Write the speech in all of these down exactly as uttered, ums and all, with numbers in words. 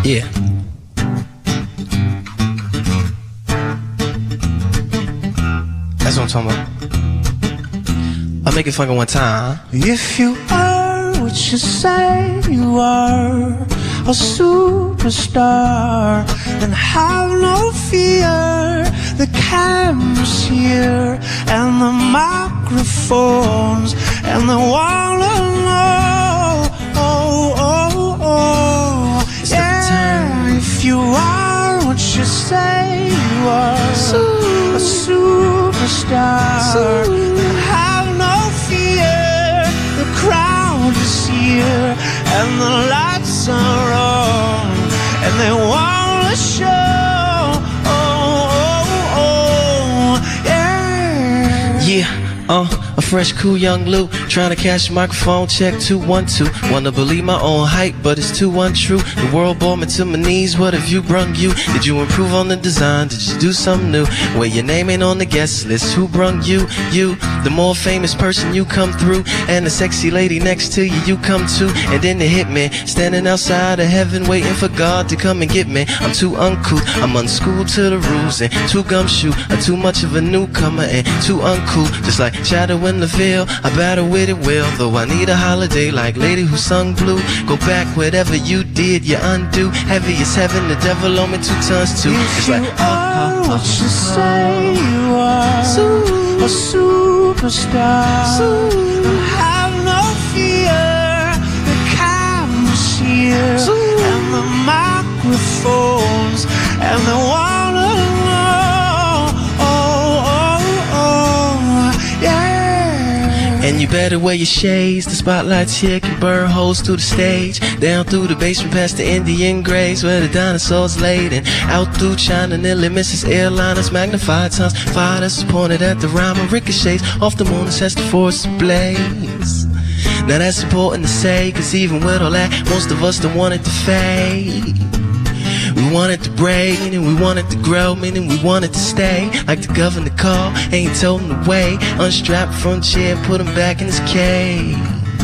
Yeah. That's what I'm talking about. I'll make it funky one time, huh? If you are what you say you are, a superstar, then have no fear. The camera's here and the microphones, and they wanna know, oh, oh, oh, it's yeah. If you are what you say you are, a superstar, then have no fear. The crowd is here and the lights are on, and they wanna show, oh, oh, oh, yeah. Yeah, uh, a fresh, cool young Lou, trying to catch a microphone, check two, one, two. Wanna believe my own hype, but it's too untrue. The world brought me to my knees, what have you brung you? Did you improve on the design, did you do something new? Where your name ain't on the guest list, who brung you? You, the more famous person you come through, and the sexy lady next to you, you come to. And then the hitman, standing outside of heaven, waiting for God to come and get me. I'm too uncouth, I'm unschooled to the rules, and too gumshoe, I'm too much of a newcomer, and too uncool. Just like shadow in the veil, I battle with it well, though I need a holiday like lady who sung blue. Go back, whatever you did, you undo. Heavy as heaven, the devil on me two tons too. It's like, If you are what you say you are, a superstar, have no fear. The camera's here and the microphones, and they wanna know, oh, oh, oh, yeah. and you better wear your shades. The spotlights here can burn holes through the stage, down through the basement past the Indian graves where the dinosaurs laid, and out through China nearly misses airliners, magnified times fire that's pointed at the rhyme and ricochets off the moon and sets the forest ablaze. Now that's important to say, cause even with all that, most of us don't want it to fade. We want it to break, meaning we want it to grow, meaning we want it to stay. Like the governor called, ain't told him the way. Unstrapped from chair and put him back in his cage.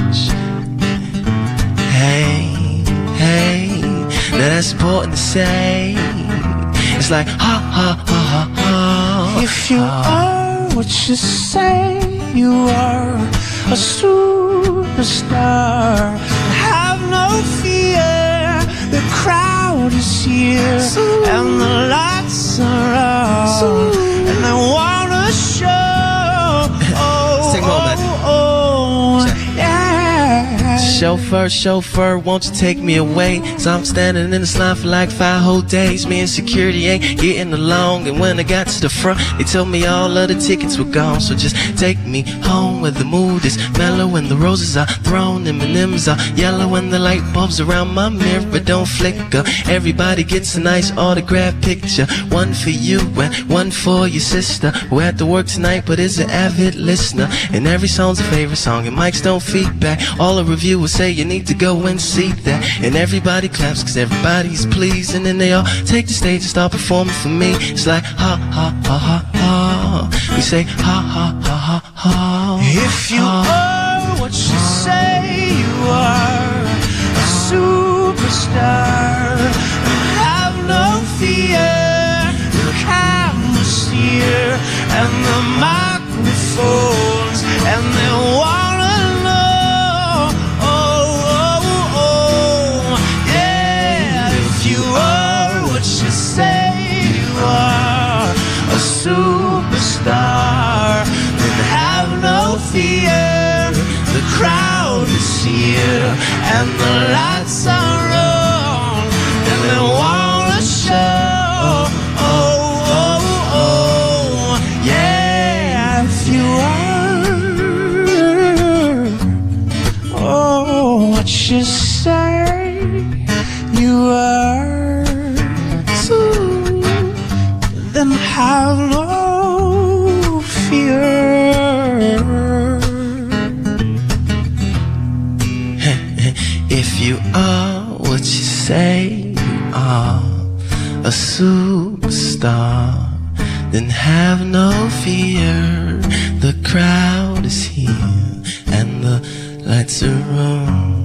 Hey, hey, now that's important to say. It's like, ha, ha, ha, ha, ha. If you are what you say you are, a superstar, have no fear. The crowd is here and the lights are on, and they wanna show, oh, Sing more, man. oh, oh, yeah. Chauffeur, chauffeur, won't you take me away? So I'm standing in this line for like five whole days. Me and security ain't getting along, and when I got to the front, they told me all of the tickets were gone. So just take me home where the mood is mellow and the roses are thrown, M and M's are yellow and the light bulbs around my mirror don't flicker. Everybody gets a nice autograph picture, one for you and one for your sister, who had to work tonight but is an avid listener. And every song's a favorite song, and mics don't feedback. All the reviewers say you need to go and see that, and everybody claps cause everybody's pleased, and then they all take the stage and start performing for me. It's like, ha, ha, ha, ha, ha. We say, ha, ha, ha, ha, ha. If you are what you say you are, a superstar, have no fear. The camera's here and the microphones, and they wanna know, oh, oh, oh, yeah. If you are what you say you are, a superstar, then have no fear. The crowd is here and the lights are on, and they wanna show, oh, oh, oh, yeah. If you are, oh, what you say you are, so then have no fear. If you are what you say you are, a superstar, then have no fear. The crowd is here and the lights are on.